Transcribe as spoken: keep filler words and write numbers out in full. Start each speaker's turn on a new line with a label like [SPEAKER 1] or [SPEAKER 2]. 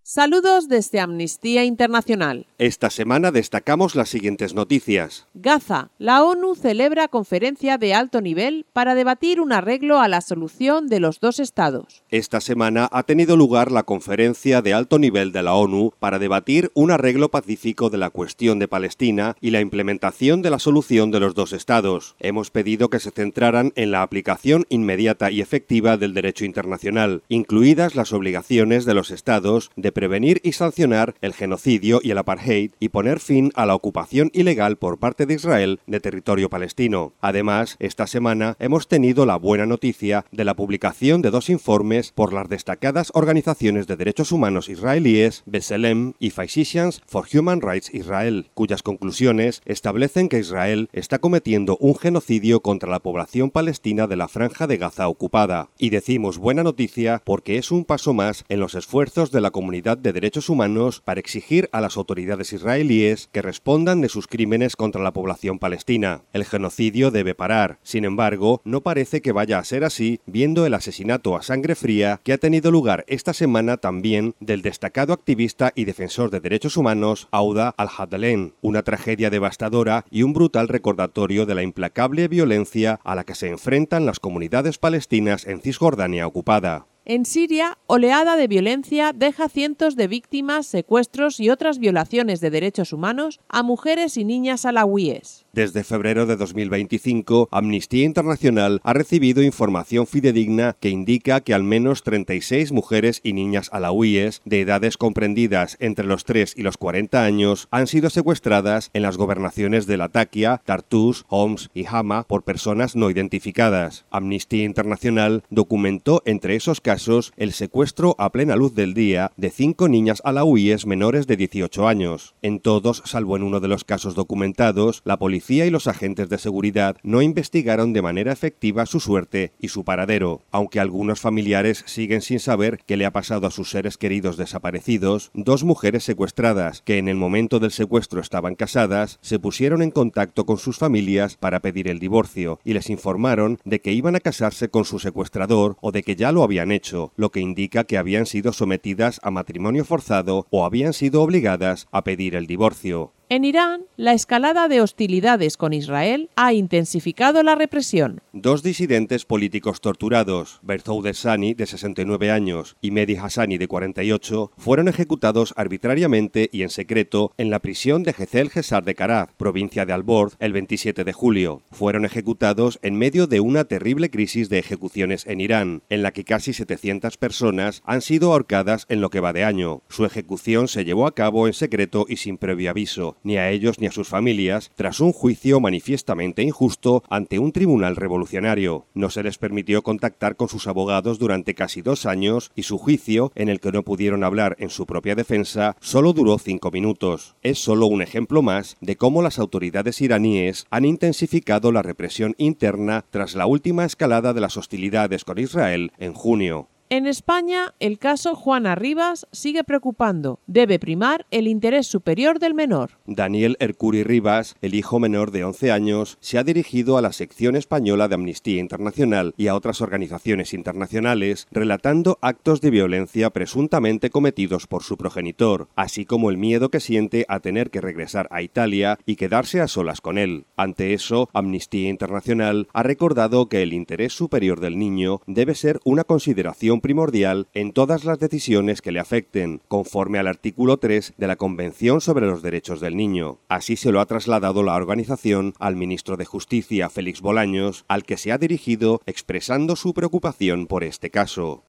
[SPEAKER 1] Saludos desde Amnistía Internacional.
[SPEAKER 2] Esta semana destacamos las siguientes noticias.
[SPEAKER 1] Gaza. La ONU celebra conferencia de alto nivel para debatir un arreglo a la solución de los dos estados.
[SPEAKER 2] Esta semana ha tenido lugar la conferencia de alto nivel de la ONU para debatir un arreglo pacífico de la cuestión de Palestina y la implementación de la solución de los dos estados. Hemos pedido que se centraran en la aplicación inmediata y efectiva del derecho internacional, incluidas las obligaciones de los estados de prevenir y sancionar el genocidio y el apartheid y poner fin a la ocupación ilegal por parte de Israel de territorio palestino. Además, esta semana hemos tenido la buena noticia de la publicación de dos informes por las destacadas organizaciones de derechos humanos israelíes B'Tselem y Physicians for Human Rights Israel, cuyas conclusiones establecen que Israel está cometiendo un genocidio contra la población palestina de la Franja de Gaza ocupada. Y decimos buena noticia porque es un paso más en los esfuerzos de la comunidad de derechos humanos para exigir a las autoridades israelíes que respondan de sus crímenes contra la población palestina. El genocidio debe parar. Sin embargo, no parece que vaya a ser así, viendo el asesinato a sangre fría que ha tenido lugar esta semana también del destacado activista y defensor de derechos humanos Auda al-Hadalen, una tragedia devastadora y un brutal recordatorio de la implacable violencia a la que se enfrentan las comunidades palestinas en Cisjordania ocupada.
[SPEAKER 1] En Siria, oleada de violencia deja cientos de víctimas, secuestros y otras violaciones de derechos humanos a mujeres y niñas alawíes.
[SPEAKER 2] Desde febrero de dos mil veinticinco, Amnistía Internacional ha recibido información fidedigna que indica que al menos treinta y seis mujeres y niñas alawíes de edades comprendidas entre los tres y los cuarenta años han sido secuestradas en las gobernaciones de Latakia, Tartus, Homs y Hama por personas no identificadas. Amnistía Internacional documentó entre esos casos el secuestro a plena luz del día de cinco niñas alawíes menores de dieciocho años. En todos, salvo en uno de los casos documentados, la policía y los agentes de seguridad no investigaron de manera efectiva su suerte y su paradero. Aunque algunos familiares siguen sin saber qué le ha pasado a sus seres queridos desaparecidos, dos mujeres secuestradas, que en el momento del secuestro estaban casadas, se pusieron en contacto con sus familias para pedir el divorcio y les informaron de que iban a casarse con su secuestrador o de que ya lo habían hecho, lo que indica que habían sido sometidas a matrimonio forzado o habían sido obligadas a pedir el divorcio.
[SPEAKER 1] En Irán, la escalada de hostilidades con Israel ha intensificado la represión.
[SPEAKER 2] Dos disidentes políticos torturados, Berzoud Sani, de sesenta y nueve años, y Mehdi Hassani, de cuarenta y ocho, fueron ejecutados arbitrariamente y en secreto en la prisión de Gezel Gesar de Karaz, provincia de Al-Borz, el veintisiete de julio. Fueron ejecutados en medio de una terrible crisis de ejecuciones en Irán, en la que casi setecientas personas han sido ahorcadas en lo que va de año. Su ejecución se llevó a cabo en secreto y sin previo aviso, ni a ellos ni a sus familias, tras un juicio manifiestamente injusto ante un tribunal revolucionario. No se les permitió contactar con sus abogados durante casi dos años y su juicio, en el que no pudieron hablar en su propia defensa, solo duró cinco minutos. Es solo un ejemplo más de cómo las autoridades iraníes han intensificado la represión interna tras la última escalada de las hostilidades con Israel en junio.
[SPEAKER 1] En España, el caso Juana Rivas sigue preocupando. Debe primar el interés superior del menor.
[SPEAKER 2] Daniel Ercuri Rivas, el hijo menor de once años, se ha dirigido a la sección española de Amnistía Internacional y a otras organizaciones internacionales, relatando actos de violencia presuntamente cometidos por su progenitor, así como el miedo que siente a tener que regresar a Italia y quedarse a solas con él. Ante eso, Amnistía Internacional ha recordado que el interés superior del niño debe ser una consideración primordial en todas las decisiones que le afecten, conforme al artículo tres de la Convención sobre los Derechos del Niño. Así se lo ha trasladado la organización al ministro de Justicia, Félix Bolaños, al que se ha dirigido expresando su preocupación por este caso.